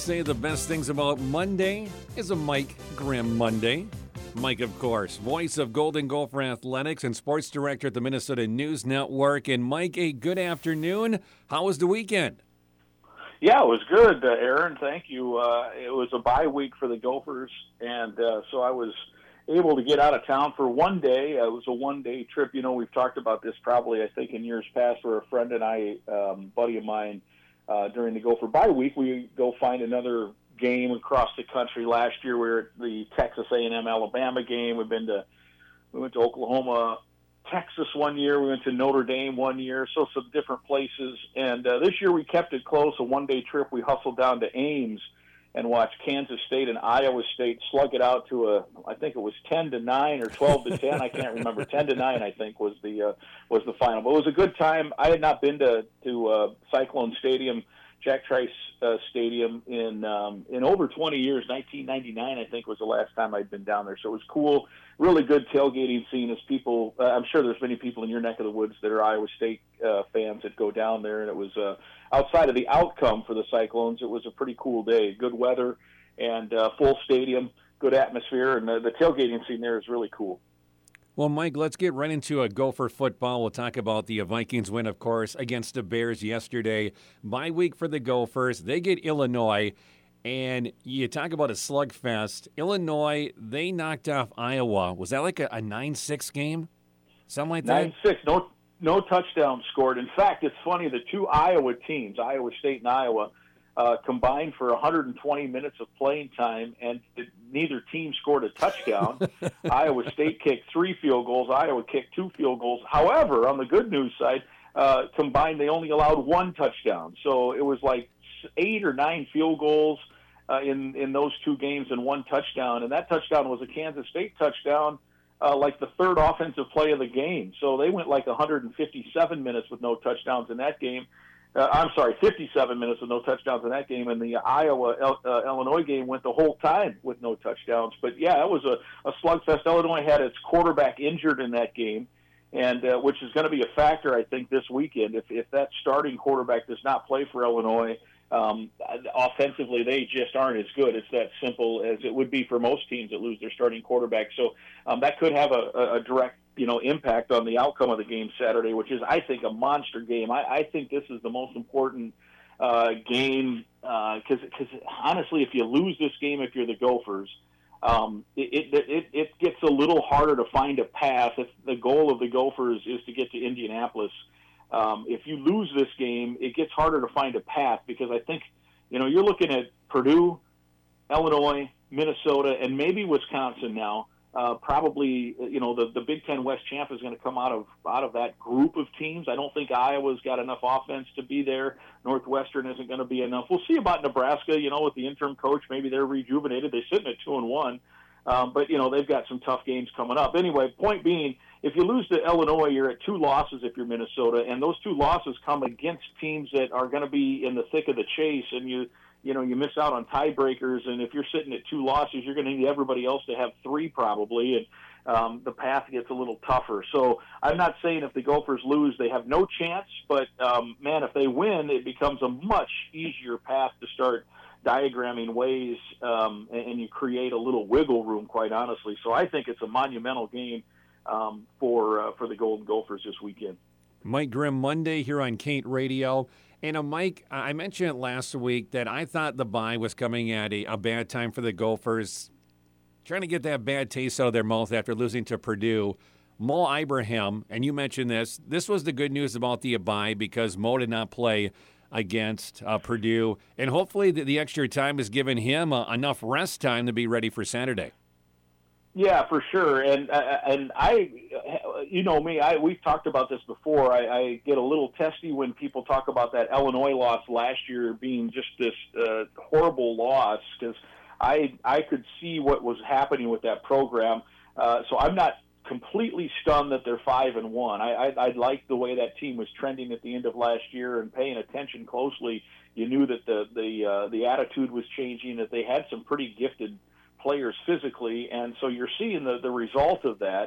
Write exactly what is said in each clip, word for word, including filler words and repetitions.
say the best things about Monday is a Mike Grimm Monday. Mike, of course, voice of Golden Gopher Athletics and sports director at the Minnesota News Network. And Mike, a good afternoon. How was the weekend? Yeah, it was good, uh, Aaron. Thank you. Uh, it was a bye week for the Gophers, and uh, so I was able to get out of town for one day. Uh, it was a one-day trip. You know, we've talked about this probably, I think, in years past, where a friend and I, um, buddy of mine, uh, during the Gopher bye week, we go find another game across the country. Last year, we were at the Texas A and M Alabama game. We've been to, we went to Oklahoma, Texas one year. We went to Notre Dame one year, so some different places. And uh, this year we kept it close, a one-day trip. We hustled down to Ames and watched Kansas State and Iowa State slug it out to a, I think it was ten to nine or twelve to ten. I can't remember. ten to nine, I think, was the uh, was the final. But it was a good time. I had not been to to uh, Cyclone Stadium, Jack Trice uh, Stadium, in um, in over twenty years. nineteen ninety-nine, I think, was the last time I'd been down there. So it was cool. Really good tailgating scene as people, uh, I'm sure there's many people in your neck of the woods that are Iowa State uh, fans that go down there, and it was, uh, outside of the outcome for the Cyclones, it was a pretty cool day. Good weather and uh, full stadium, good atmosphere, and the, the tailgating scene there is really cool. Well, Mike, let's get right into a Gopher football. We'll talk about the Vikings win, of course, against the Bears yesterday. Bye week for the Gophers. They get Illinois. And you talk about a slugfest. Illinois, they knocked off Iowa. Was that like a, a nine six game? Something like that? nine six. No, no touchdowns scored. In fact, it's funny, the two Iowa teams, Iowa State and Iowa, uh, combined for one hundred twenty minutes of playing time, and it, neither team scored a touchdown. Iowa State kicked three field goals. Iowa kicked two field goals. However, on the good news side, uh, combined, they only allowed one touchdown. So it was like eight or nine field goals Uh, in, in those two games and one touchdown. And that touchdown was a Kansas State touchdown, uh, like the third offensive play of the game. So they went like one hundred fifty-seven minutes with no touchdowns in that game. Uh, I'm sorry, fifty-seven minutes with no touchdowns in that game. And the Iowa uh, Illinois game went the whole time with no touchdowns. But, yeah, it was a, a slugfest. Illinois had its quarterback injured in that game, and uh, which is going to be a factor, I think, this weekend. If, if that starting quarterback does not play for Illinois, Um, offensively, they just aren't as good. It's that simple as it would be for most teams that lose their starting quarterback. So um, that could have a, a direct, you know, impact on the outcome of the game Saturday, which is, I think, a monster game. I, I think this is the most important uh, game because, uh, because honestly, if you lose this game, if you're the Gophers, um, it, it, it, it gets a little harder to find a path. If the goal of the Gophers is to get to Indianapolis, Um, if you lose this game, it gets harder to find a path because I think, you know, you're looking at Purdue, Illinois, Minnesota, and maybe Wisconsin now. Uh, probably, you know, the, the Big Ten West champ is going to come out of out of that group of teams. I don't think Iowa's got enough offense to be there. Northwestern isn't going to be enough. We'll see about Nebraska. You know, with the interim coach, maybe they're rejuvenated. They're sitting at two and one. Um, but, you know, they've got some tough games coming up. Anyway, point being, if you lose to Illinois, you're at two losses if you're Minnesota, and those two losses come against teams that are going to be in the thick of the chase, and you you know, you miss out on tiebreakers, and if you're sitting at two losses, you're going to need everybody else to have three probably, and um, the path gets a little tougher. So I'm not saying if the Gophers lose, they have no chance, but, um, man, if they win, it becomes a much easier path to start diagramming ways, um, and, and you create a little wiggle room, quite honestly. So I think it's a monumental game um, for uh, for the Golden Gophers this weekend. Mike Grimm, Monday here on Kate Radio. And uh, Mike, I mentioned it last week that I thought the bye was coming at a, a bad time for the Gophers, trying to get that bad taste out of their mouth after losing to Purdue. Mo Ibrahim, and you mentioned this, this was the good news about the bye because Mo did not play against uh, Purdue, and hopefully the, the extra time has given him uh, enough rest time to be ready for Saturday. Yeah, for sure, and uh, and I, you know me, I we've talked about this before. I, I get a little testy when people talk about that Illinois loss last year being just this uh, horrible loss because I I could see what was happening with that program. Uh, so I'm not completely stunned that they're five and one. I, I I like the way that team was trending at the end of last year, and paying attention closely, you knew that the the uh, the attitude was changing, that they had some pretty gifted players physically, and so you're seeing the the result of that.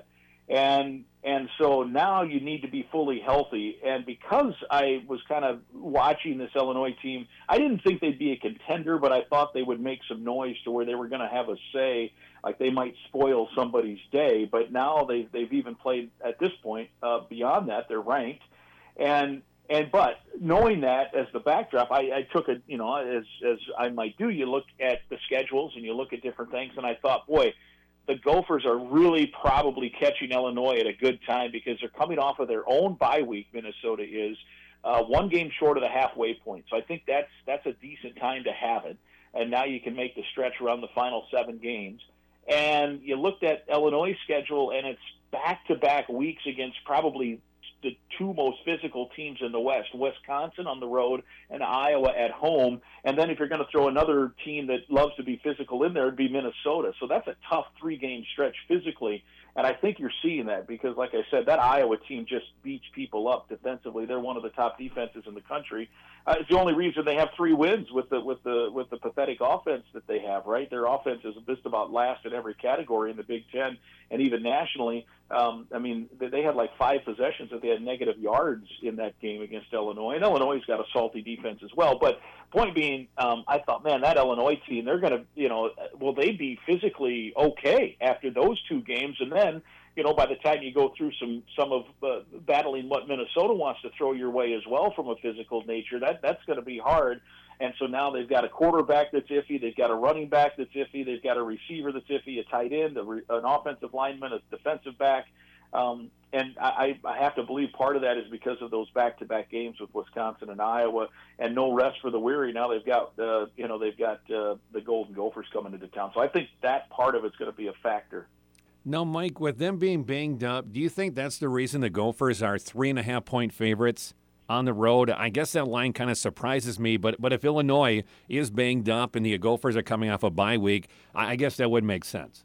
And and so now you need to be fully healthy. And because I was kind of watching this Illinois team, I didn't think they'd be a contender, but I thought they would make some noise to where they were going to have a say, like they might spoil somebody's day. But now they've, they've even played, at this point, uh, beyond that, they're ranked. And and but knowing that as the backdrop, I, I took it, you know, as, as I might do, you look at the schedules and you look at different things, and I thought, boy, the Gophers are really probably catching Illinois at a good time because they're coming off of their own bye week, Minnesota is, uh, one game short of the halfway point. So I think that's that's a decent time to have it. And now you can make the stretch around the final seven games. And you looked at Illinois' schedule, and it's back-to-back weeks against probably the two most physical teams in the West, Wisconsin on the road and Iowa at home. And then if you're going to throw another team that loves to be physical in there, it'd be Minnesota. So that's a tough three-game stretch physically. And I think you're seeing that because, like I said, that Iowa team just beats people up defensively. They're one of the top defenses in the country. Uh, it's the only reason they have three wins with the with the with the pathetic offense that they have. Right, their offense is just about last in every category in the Big Ten and even nationally. Um, I mean, they had like five possessions that they had negative yards in that game against Illinois. And Illinois's got a salty defense as well. But point being, um, I thought, man, that Illinois team, they're going to, you know, will they be physically okay after those two games? And then, you know, by the time you go through some some of uh, battling what Minnesota wants to throw your way as well from a physical nature, that that's going to be hard. And so now they've got a quarterback that's iffy, they've got a running back that's iffy, they've got a receiver that's iffy, a tight end, a re- an offensive lineman, a defensive back. Um, and I, I have to believe part of that is because of those back-to-back games with Wisconsin and Iowa, and no rest for the weary. Now they've got, uh, you know, they've got uh, the Golden Gophers coming into town. So I think that part of it's going to be a factor. Now, Mike, with them being banged up, do you think that's the reason the Gophers are three and a half point favorites on the road? I guess that line kind of surprises me, but but if Illinois is banged up and the Gophers are coming off a bye week, I, I guess that would make sense.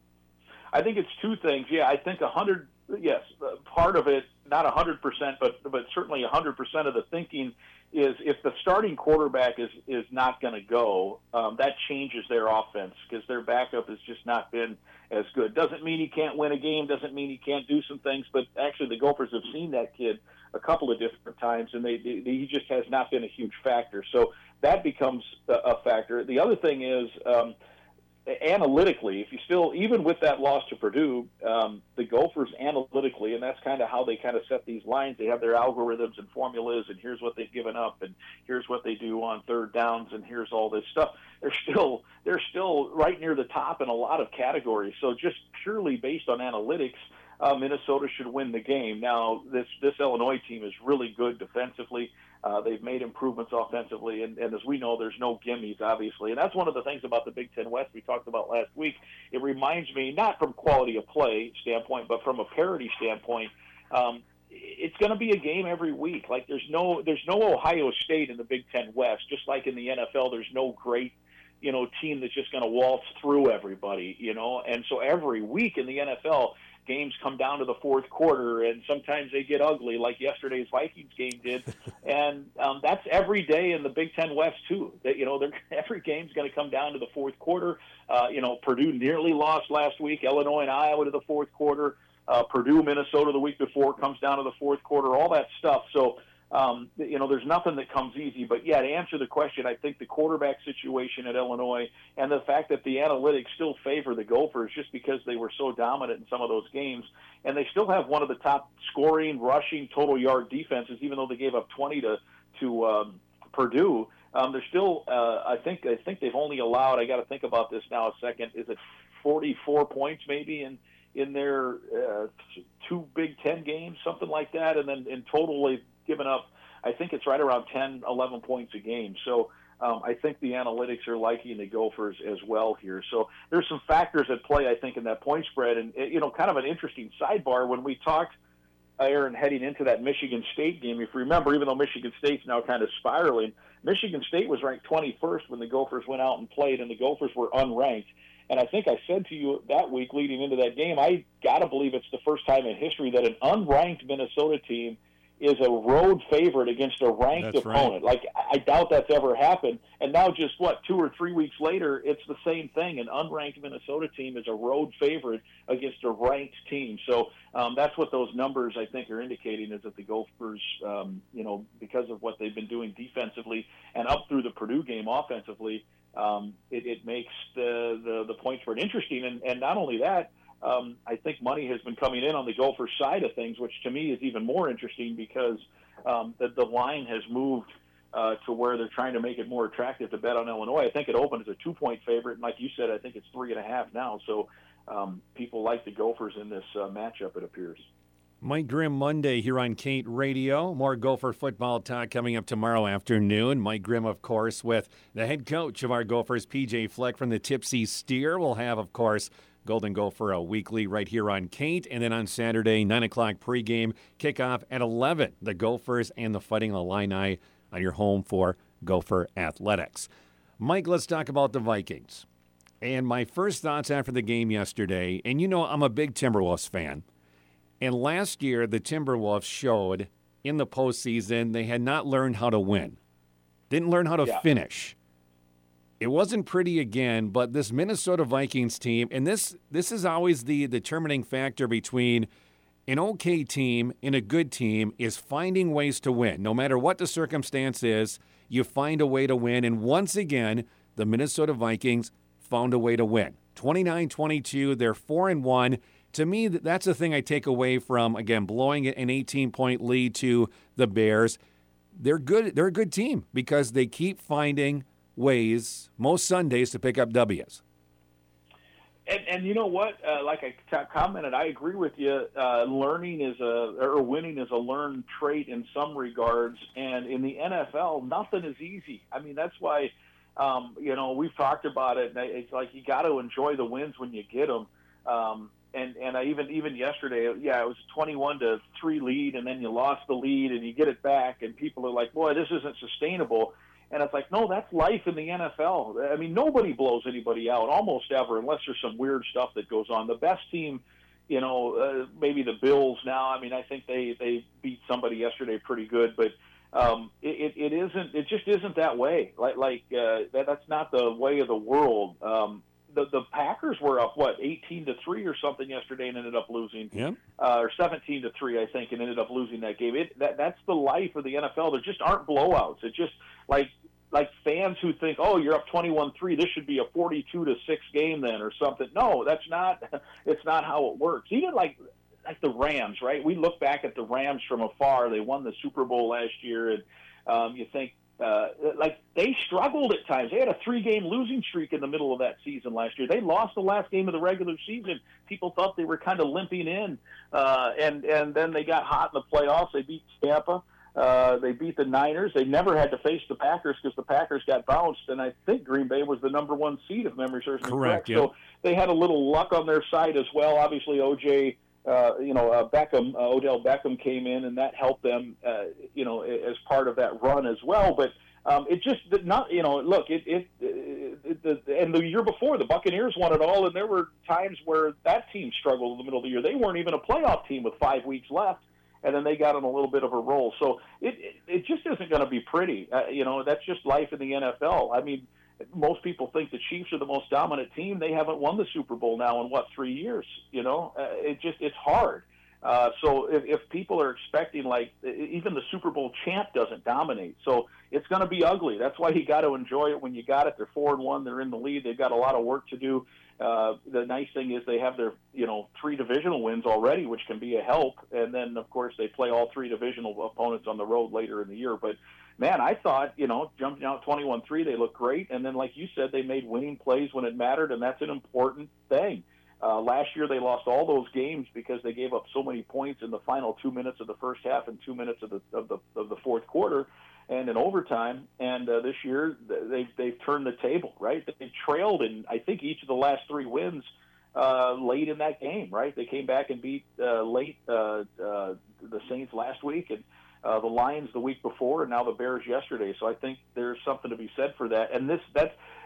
I think it's two things. Yeah, I think a hundred. Yes, part of it, not a hundred percent, but but certainly a hundred percent of the thinking is if the starting quarterback is is not going to go, um, that changes their offense because their backup has just not been as good. Doesn't mean he can't win a game. Doesn't mean he can't do some things. But actually, the Gophers have seen that kid a couple of different times, and they, they he just has not been a huge factor. So that becomes a, a factor. The other thing is. Um, Analytically, if you still, even with that loss to Purdue, um, the Gophers analytically, and that's kind of how they kind of set these lines. They have their algorithms and formulas, and here's what they've given up, and here's what they do on third downs, and here's all this stuff. They're still, they're still right near the top in a lot of categories. So just purely based on analytics, uh, Minnesota should win the game. Now, this this Illinois team is really good defensively. Uh, they've made improvements offensively, and, and as we know, there's no gimmies, obviously. And that's one of the things about the Big Ten West we talked about last week. It reminds me, not from quality of play standpoint, but from a parity standpoint, um, it's going to be a game every week. Like there's no there's no Ohio State in the Big Ten West, just like in the N F L, there's no great you know team that's just going to waltz through everybody, you know. And so every week in the N F L, games come down to the fourth quarter, and sometimes they get ugly, like yesterday's Vikings game did. And um, that's every day in the Big Ten West too. That you know, every game's going to come down to the fourth quarter. Uh, you know, Purdue nearly lost last week. Illinois and Iowa to the fourth quarter. Uh, Purdue, Minnesota the week before comes down to the fourth quarter. All that stuff. So. Um, you know, there's nothing that comes easy. But, yeah, to answer the question, I think the quarterback situation at Illinois and the fact that the analytics still favor the Gophers just because they were so dominant in some of those games, and they still have one of the top scoring, rushing, total yard defenses, even though they gave up twenty to to um, Purdue. Um, they're still, uh, I think, I think they've only allowed. I got to think about this now a second. Is it forty-four points maybe in in their uh, two Big Ten games, something like that, and then in total they've given up, I think it's right around ten, eleven points a game. So um, I think the analytics are liking the Gophers as well here. So there's some factors at play, I think, in that point spread. And, you know, kind of an interesting sidebar when we talked, Aaron, heading into that Michigan State game. If you remember, even though Michigan State's now kind of spiraling, Michigan State was ranked twenty-first when the Gophers went out and played, and the Gophers were unranked. And I think I said to you that week leading into that game, I got to believe it's the first time in history that an unranked Minnesota team is a road favorite against a ranked That's opponent. right. Like, I doubt that's ever happened. And now just, what, two or three weeks later, it's the same thing. An unranked Minnesota team is a road favorite against a ranked team. So um, that's what those numbers, I think, are indicating, is that the Gophers, um, you know, because of what they've been doing defensively and up through the Purdue game offensively, um, it, it makes the, the, the point spread interesting. And, and not only that, Um, I think money has been coming in on the Gophers side of things, which to me is even more interesting because um, the, the line has moved uh, to where they're trying to make it more attractive to bet on Illinois. I think it opened as a two-point favorite, and like you said, I think it's three and a half now. So um, people like the Gophers in this uh, matchup, it appears. Mike Grimm Monday here on Kate Radio. More Gopher football talk coming up tomorrow afternoon. Mike Grimm, of course, with the head coach of our Gophers, P J Fleck from the Tipsy Steer. We'll have, of course, Golden Gopher a weekly right here on Kate. And then on Saturday, nine o'clock pregame, kickoff at eleven. The Gophers and the Fighting Illini on your home for Gopher Athletics. Mike, let's talk about the Vikings. And my first thoughts after the game yesterday, and you know I'm a big Timberwolves fan. And last year, the Timberwolves showed in the postseason they had not learned how to win. Didn't learn how to yeah. finish. It wasn't pretty again, but this Minnesota Vikings team, and this this is always the determining factor between an okay team and a good team, is finding ways to win. No matter what the circumstance is, you find a way to win. And once again, the Minnesota Vikings found a way to win. twenty-nine twenty-two, they're four and one. To me, that's the thing I take away from, again, blowing an eighteen-point lead to the Bears. They're good. They're a good team because they keep finding ways most Sundays to pick up W's. And, and you know what? Uh, like I t- commented, I agree with you. Uh, learning is a or winning is a learned trait in some regards, and in the N F L, nothing is easy. I mean, that's why um, you know we've talked about it. And it's like you got to enjoy the wins when you get them. Um, and and I even even yesterday, yeah, it was a twenty-one to three lead, and then you lost the lead, and you get it back, and people are like, "Boy, this isn't sustainable." And it's like, no, that's life in the N F L. I mean, nobody blows anybody out almost ever unless there's some weird stuff that goes on. The best team, you know, uh, maybe the Bills now. I mean, I think they, they beat somebody yesterday pretty good, but um, it, it isn't. It just isn't that way. Like like uh, that, that's not the way of the world. Um, the the Packers were up what eighteen to three or something yesterday and ended up losing. Yeah. Uh, or seventeen to three, I think, and ended up losing that game. It that that's the life of the N F L. There just aren't blowouts. It just like like fans who think, oh, you're up twenty-one three, this should be a forty-two to six game then or something. No, that's not. It's not how it works. Even like like the Rams, right? We look back at the Rams from afar. They won the Super Bowl last year, and um, you think. Uh, like they struggled at times. They had a three-game losing streak in the middle of that season last year. They lost the last game of the regular season. People thought they were kind of limping in, uh, and and then they got hot in the playoffs. They beat Tampa. Uh, they beat the Niners. They never had to face the Packers because the Packers got bounced, and I think Green Bay was the number one seed, if memory serves me correct. Correct. Yep. So they had a little luck on their side as well. Obviously, O J. Uh, you know, uh, Beckham, uh, Odell Beckham came in, and that helped them, uh, you know, as part of that run as well. But um, it just did not, you know, look, it, it, it, it the, and the year before, the Buccaneers won it all, and there were times where that team struggled in the middle of the year. They weren't even a playoff team with five weeks left, and then they got on a little bit of a roll. So it, it, it just isn't going to be pretty. Uh, you know, that's just life in the N F L. I mean, most people think the Chiefs are the most dominant team. They haven't won the Super Bowl now in, what, three years? You know, uh, it just it's hard. Uh, so if, if people are expecting, like, even the Super Bowl champ doesn't dominate. So it's going to be ugly. That's why you got to enjoy it when you got it. They're four and one. They're in the lead. They've got a lot of work to do. Uh, the nice thing is they have their, you know, three divisional wins already, which can be a help. And then, of course, they play all three divisional opponents on the road later in the year. But, man, I thought, you know, jumping out twenty-one three, they looked great. And then, like you said, they made winning plays when it mattered, and that's an important thing. Uh, last year they lost all those games because they gave up so many points in the final two minutes of the first half and two minutes of the of the of the fourth quarter, and in overtime. And uh, this year they've they've turned the table, right? They trailed in I think each of the last three wins uh, late in that game, right? They came back and beat uh, late uh, uh, the Saints last week and uh, the Lions the week before, and now the Bears yesterday. So I think there's something to be said for that. And this that's.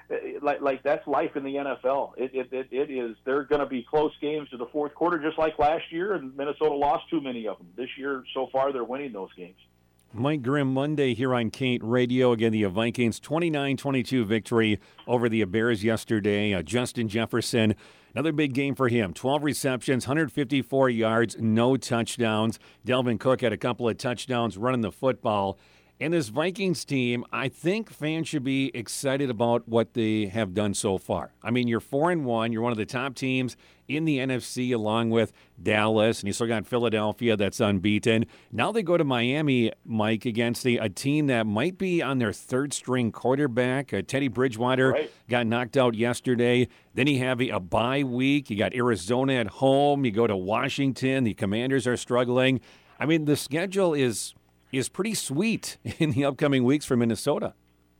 like like that's life in the N F L. It it it, it is. They're going to be close games to the fourth quarter, just like last year, and Minnesota lost too many of them. This year, so far, they're winning those games. Mike Grimm Monday here on Kate Radio. Again, the Vikings twenty-nine twenty-two victory over the Bears yesterday. Uh, Justin Jefferson, another big game for him. twelve receptions, one hundred fifty-four yards, no touchdowns. Delvin Cook had a couple of touchdowns running the football. And this Vikings team, I think fans should be excited about what they have done so far. I mean, you're four and one. You're one of the top teams in the N F C, along with Dallas, and you still got Philadelphia that's unbeaten. Now they go to Miami, Mike, against a, a team that might be on their third-string quarterback. Uh, Teddy Bridgewater right. got knocked out yesterday. Then you have a, a bye week. You got Arizona at home. You go to Washington. The Commanders are struggling. I mean, the schedule is is pretty sweet in the upcoming weeks for Minnesota.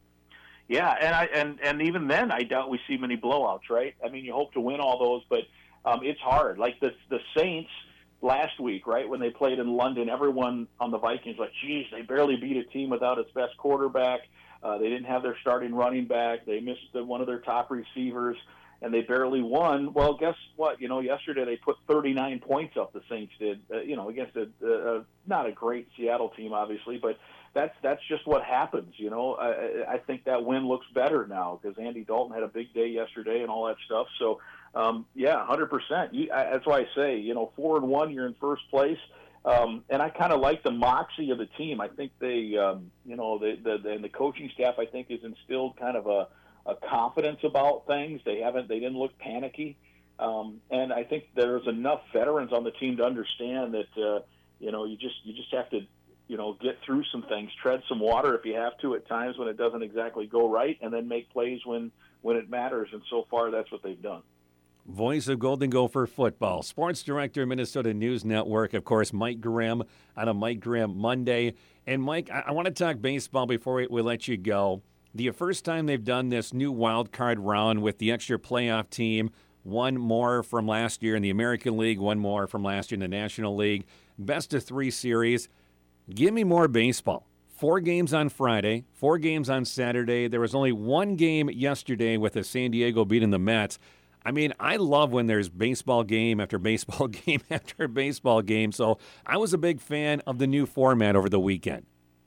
Yeah, and I and, and even then, I doubt we see many blowouts, right? I mean, you hope to win all those, but um, it's hard. Like the the Saints last week, right, when they played in London, everyone on the Vikings was like, geez, they barely beat a team without its best quarterback. Uh, they didn't have their starting running back. They missed the, one of their top receivers, and they barely won. Well, guess what? You know, yesterday they put thirty-nine points up, the Saints did, uh, you know, against a, a, not a great Seattle team, obviously, but that's that's just what happens, you know. I, I think that win looks better now because Andy Dalton had a big day yesterday and all that stuff. So, um, yeah, one hundred percent. You, I, that's why I say, you know, four and one, you're in first place. Um, and I kind of like the moxie of the team. I think they, um, you know, the, the, the, and the coaching staff, I think, has instilled kind of a, a confidence about things. They haven't, they didn't look panicky. Um, and I think there's enough veterans on the team to understand that, uh, you know, you just, you just have to, you know, get through some things, tread some water if you have to at times when it doesn't exactly go right, and then make plays when, when it matters. And so far, that's what they've done. Voice of Golden Gopher football, sports director, Minnesota News Network, of course, Mike Grimm on a Mike Grimm Monday. And, Mike, I, I want to talk baseball before we, we let you go. The first time they've done this new wild card round with the extra playoff team, one more from last year in the American League, one more from last year in the National League, best of three series. Give me more baseball. Four games on Friday, four games on Saturday. There was only one game yesterday with the San Diego beating the Mets. I mean, I love when there's baseball game after baseball game after baseball game. So I was a big fan of the new format over the weekend.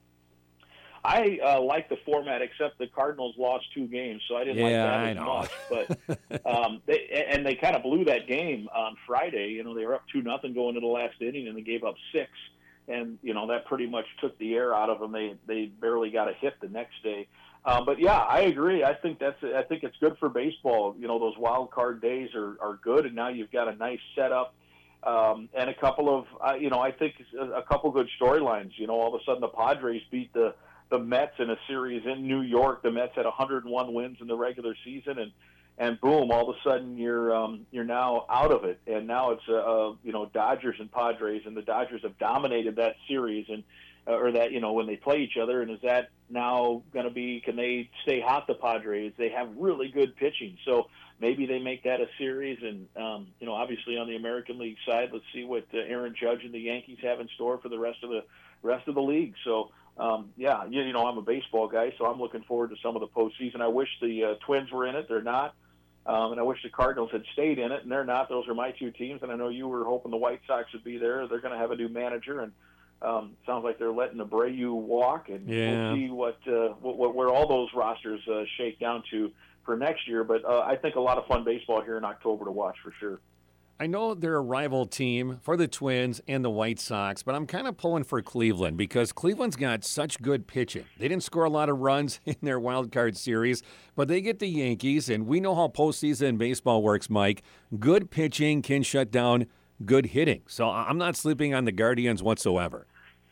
I uh, like the format, except the Cardinals lost two games, so I didn't yeah, like that I as know. much. But um, they, and they kind of blew that game on Friday. You know, they were up two nothing going into the last inning, and they gave up six. And you know that pretty much took the air out of them. They they barely got a hit the next day. Uh, but yeah, I agree. I think that's I think it's good for baseball. You know, those wild card days are, are good, and now you've got a nice setup um, and a couple of uh, you know I think a, a couple good storylines. You know, all of a sudden the Padres beat the the Mets in a series in New York. The Mets had one hundred one wins in the regular season, and and boom, all of a sudden you're um, you're now out of it, and now it's uh, uh, you know Dodgers and Padres, and the Dodgers have dominated that series, and uh, or that you know when they play each other, and is that now going to be? Can they stay hot? The Padres, they have really good pitching, so maybe they make that a series, and um, you know obviously on the American League side, let's see what uh, Aaron Judge and the Yankees have in store for the rest of the rest of the league. So. Um, yeah, you, you know, I'm a baseball guy, so I'm looking forward to some of the postseason. I wish the uh, Twins were in it. They're not. Um, and I wish the Cardinals had stayed in it, and they're not. Those are my two teams, and I know you were hoping the White Sox would be there. They're going to have a new manager, and um, sounds like they're letting Abreu walk, and yeah. we'll see what, uh, what, what where all those rosters uh, shake down to for next year. But uh, I think a lot of fun baseball here in October to watch for sure. I know they're a rival team for the Twins and the White Sox, but I'm kind of pulling for Cleveland because Cleveland's got such good pitching. They didn't score a lot of runs in their wild card series, but they get the Yankees, and we know how postseason baseball works, Mike. Good pitching can shut down good hitting. So I'm not sleeping on the Guardians whatsoever.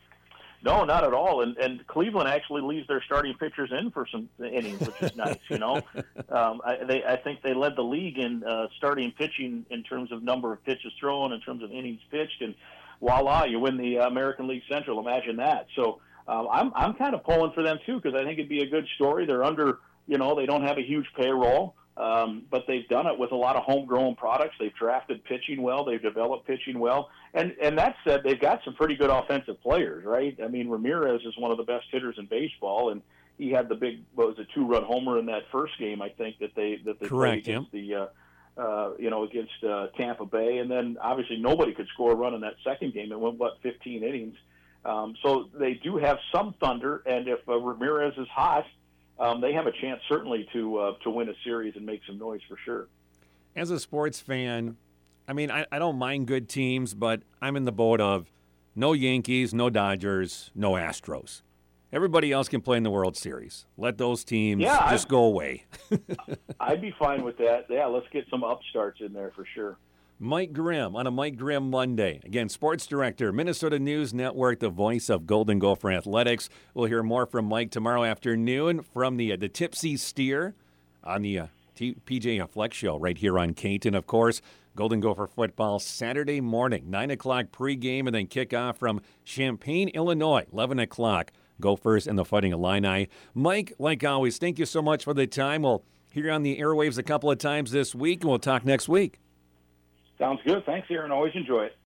No, not at all. And and Cleveland actually leaves their starting pitchers in for some innings, which is nice. You know, um, I, they I think they led the league in uh, starting pitching in terms of number of pitches thrown, in terms of innings pitched, and voila, you win the American League Central. Imagine that. So um, I'm I'm kind of pulling for them too because I think it'd be a good story. They're under, you know, they don't have a huge payroll. Um, but they've done it with a lot of homegrown products. They've drafted pitching well. They've developed pitching well. And and that said, they've got some pretty good offensive players, right? I mean, Ramirez is one of the best hitters in baseball, and he had the big, what was a two-run homer in that first game, I think, that they that they Correct, played against the, uh, uh, you know, against uh, Tampa Bay. And then obviously nobody could score a run in that second game. It went, what, fifteen innings. Um, so they do have some thunder, and if uh, Ramirez is hot, um, they have a chance certainly to uh, to win a series and make some noise for sure. As a sports fan, I mean, I, I don't mind good teams, but I'm in the boat of no Yankees, no Dodgers, no Astros. Everybody else can play in the World Series. Let those teams yeah, just I'd, go away. I'd be fine with that. Yeah, let's get some upstarts in there for sure. Mike Grimm on a Mike Grimm Monday. Again, sports director, Minnesota News Network, the voice of Golden Gopher Athletics. We'll hear more from Mike tomorrow afternoon from the uh, the Tipsy Steer on the uh, T- P J Flex Show right here on Kate. And, of course, Golden Gopher football Saturday morning, nine o'clock pregame, and then kickoff from Champaign, Illinois, eleven o'clock. Gophers and the Fighting Illini. Mike, like always, thank you so much for the time. We'll hear you on the airwaves a couple of times this week, and we'll talk next week. Sounds good. Thanks, Aaron. Always enjoy it.